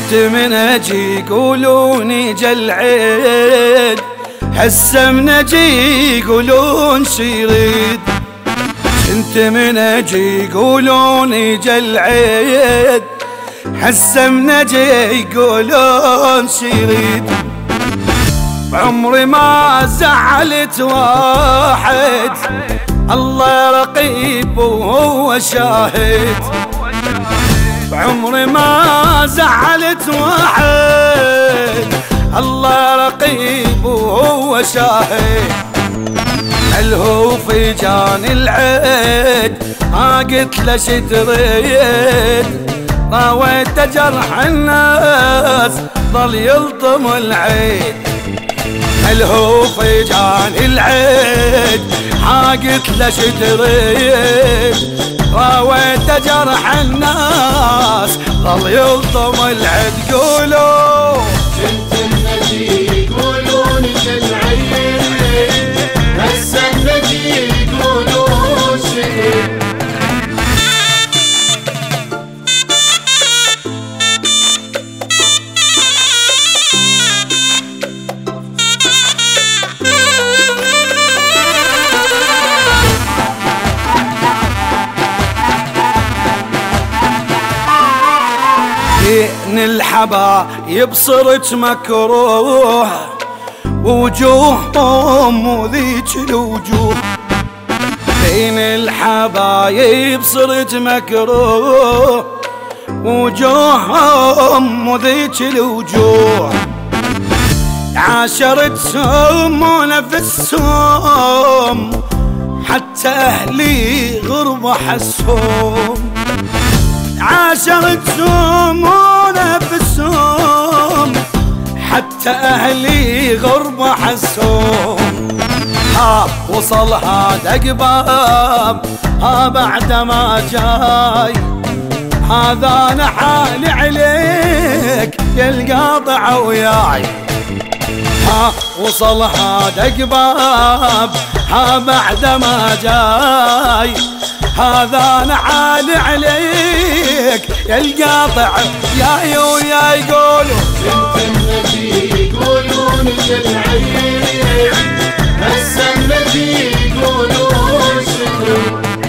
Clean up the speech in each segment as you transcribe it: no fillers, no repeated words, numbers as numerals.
كنت من اجي يقولون جا العيد، هسه من اجي يقولون شيريد. كنت من اجي يقولون جا العيد، هسه من اجي يقولون شيريد. بعمري ما زعلت واحد، الله رقيب وهو شاهد. بعمري ما زعلت واحد، الله رقيب وهو شاهد. الهو في جاني العيد، ما قلت له شي تريد. راويت جرح الناس ظل يلطم العيد. الهو في جاني العيد، ما قلت له شي تريد. راويت جرح الناس ظل يلطم العيد. قولوا كنت النجي يقولون جا العيد، هسه النجي يقولون شهيد. بين الحبايب صرت مكروه، ووجوههم مو ذيك الوجوه. بين الحبايب صرت مكروه، ووجوههم مو ذيك الوجوه. عاشرتهم ونفسهم، حتى أهلي غربة حسهم. عاشرتهم ونفسهم، حتى أهلي غربة حسهم. وصل هذا قباب بعد ما جاي، هذا أنا حالي عليك يا القاطع وياي. وصل هذا قباب بعد ما جاي، هذا أنا حالي عليك يا القاطع يا ويا. يقولوا كنت النجي يقولون جا العيد، هسه النجي يقولون شهيد.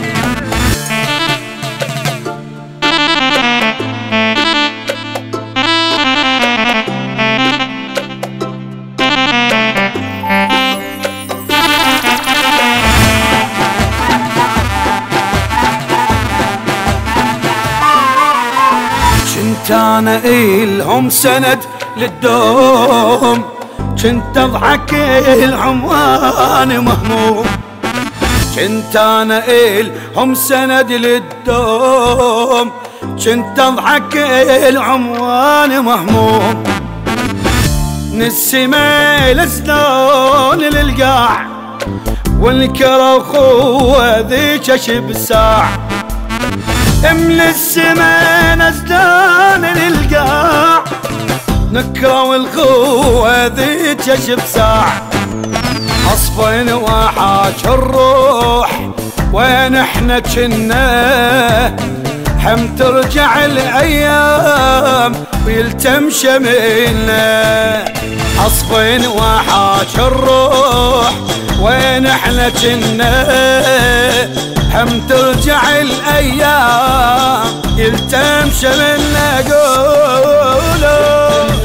كنت انا إلهم سند للدوم، كنت اضحك إلهم وانا مهموم. كنت انا إلهم سند للدوم، كنت اضحك إلهم وانا مهموم. من السما لسنون للقاع، والكره خوه ذيك شب الساع. من السما نزدان للقاع، نكره والخوه ذيك شب ساع. عصفين وحاش الروح وين احنا كنا، هم ترجع الايام ويلتم شملنا. عصفين وحاش الروح وين احنا كنا، هم ترجع الايام يلتم شملنا. قولوا